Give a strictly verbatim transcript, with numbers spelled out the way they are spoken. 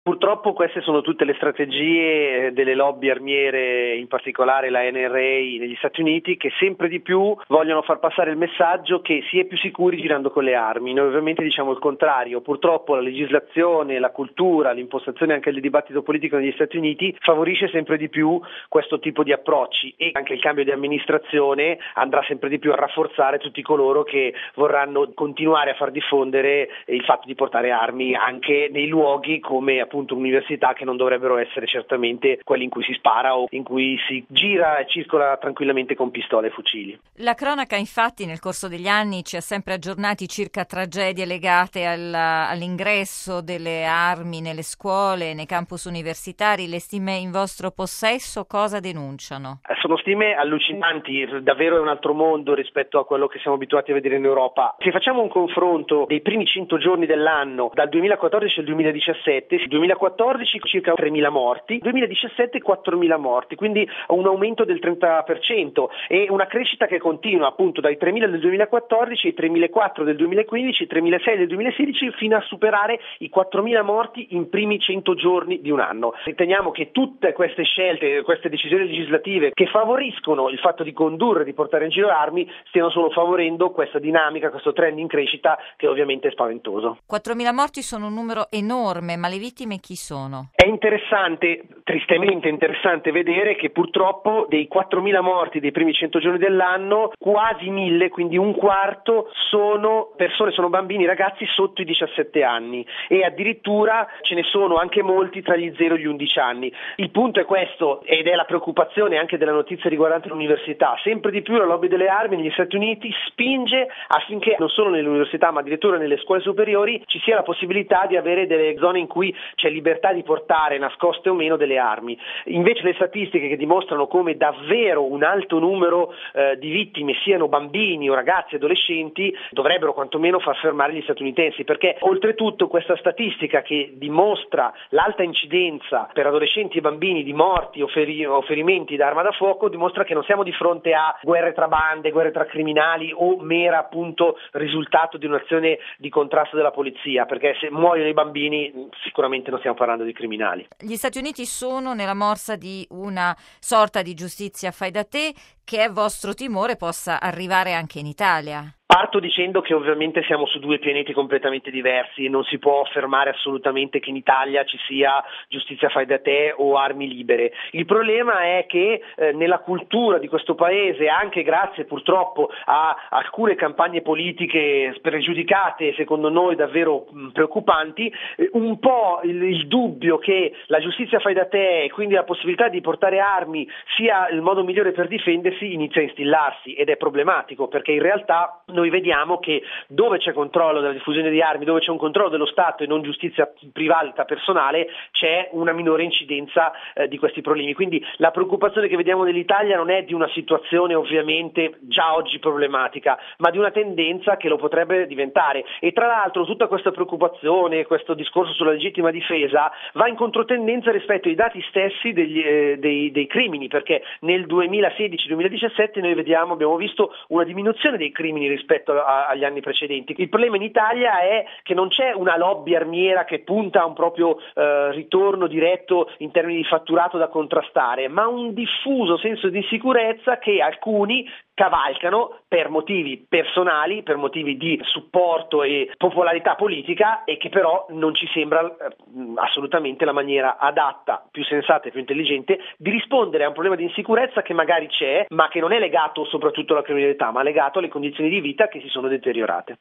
Purtroppo queste sono tutte le strategie delle lobby armiere, in particolare la N R A negli Stati Uniti, che sempre di più vogliono far passare il messaggio che si è più sicuri girando con le armi. Noi ovviamente diciamo il contrario. Purtroppo la legislazione, la cultura, l'impostazione anche del dibattito politico negli Stati Uniti favorisce sempre di più questo tipo di approcci, e anche il cambio di amministrazione andrà sempre di più a rafforzare tutti coloro che vorranno continuare a far diffondere il fatto di portare armi anche nei luoghi come appunto università, che non dovrebbero essere certamente quelli in cui si spara o in cui si gira e circola tranquillamente con pistole e fucili. La cronaca infatti nel corso degli anni ci ha sempre aggiornati circa tragedie legate alla, all'ingresso delle armi nelle scuole, nei campus universitari. Le stime in vostro possesso cosa denunciano? Sono stime allucinanti, davvero è un altro mondo rispetto a quello che siamo abituati a vedere in Europa. Se facciamo un confronto dei primi cento giorni dell'anno, dal duemilaquattordici al duemiladiciassette, duemilaquattordici circa tremila morti, duemiladiciassette quattromila morti, quindi un aumento del trenta per cento e una crescita che continua appunto dai tremila del duemilaquattordici ai tremilaquattrocento del duemilaquindici, tremilasei del duemilasedici, fino a superare i quattromila morti in primi cento giorni di un anno. Riteniamo che tutte queste scelte, queste decisioni legislative che favoriscono il fatto di condurre, di portare in giro armi, stiano solo favorendo questa dinamica, questo trend in crescita che ovviamente è spaventoso. quattromila morti sono un numero enorme, ma le vittime chi sono? È interessante, tristemente interessante vedere che purtroppo dei quattromila morti dei primi cento giorni dell'anno, quasi mille, quindi un quarto, sono persone, sono bambini, ragazzi sotto i diciassette anni, e addirittura ce ne sono anche molti tra gli zero e gli undici anni. Il punto è questo, ed è la preoccupazione anche della notizia riguardante l'università. Sempre di più la lobby delle armi negli Stati Uniti spinge affinché non solo nelle università ma addirittura nelle scuole superiori ci sia la possibilità di avere delle zone in cui c'è libertà di portare, nascoste o meno, delle armi. Invece le statistiche che dimostrano come davvero un alto numero eh, di vittime siano bambini o ragazzi adolescenti dovrebbero quantomeno far fermare gli statunitensi, perché oltretutto questa statistica che dimostra l'alta incidenza per adolescenti e bambini di morti o, feri- o ferimenti da arma da fuoco dimostra che non siamo di fronte a guerre tra bande, guerre tra criminali o mera appunto risultato di un'azione di contrasto della polizia, perché se muoiono i bambini sicuramente non stiamo parlando di criminali. Gli Stati Uniti sono nella morsa di una sorta di giustizia fai da te che è vostro timore possa arrivare anche in Italia. Parto dicendo che ovviamente siamo su due pianeti completamente diversi e non si può affermare assolutamente che in Italia ci sia giustizia fai da te o armi libere. Il problema è che eh, nella cultura di questo paese, anche grazie purtroppo a alcune campagne politiche spregiudicate, secondo noi davvero mh, preoccupanti, eh, un po' il, il dubbio che la giustizia fai da te e quindi la possibilità di portare armi sia il modo migliore per difendersi inizia a instillarsi, ed è problematico perché in realtà noi vediamo che dove c'è controllo della diffusione di armi, dove c'è un controllo dello Stato e non giustizia privata personale, c'è una minore incidenza eh, di questi problemi. Quindi la preoccupazione che vediamo nell'Italia non è di una situazione ovviamente già oggi problematica, ma di una tendenza che lo potrebbe diventare. E tra l'altro tutta questa preoccupazione, questo discorso sulla legittima difesa va in controtendenza rispetto ai dati stessi degli, eh, dei, dei crimini, perché nel duemilasedici duemiladiciassette noi vediamo, abbiamo visto una diminuzione dei crimini rispetto a, agli anni precedenti. Il problema in Italia è che non c'è una lobby armiera che punta a un proprio eh, ritorno diretto in termini di fatturato da contrastare, ma un diffuso senso di insicurezza che alcuni cavalcano per motivi personali, per motivi di supporto e popolarità politica, e che però non ci sembra eh, assolutamente la maniera adatta, più sensata e più intelligente di rispondere a un problema di insicurezza che magari c'è, ma che non è legato soprattutto alla criminalità, ma legato alle condizioni di vita che si sono deteriorate.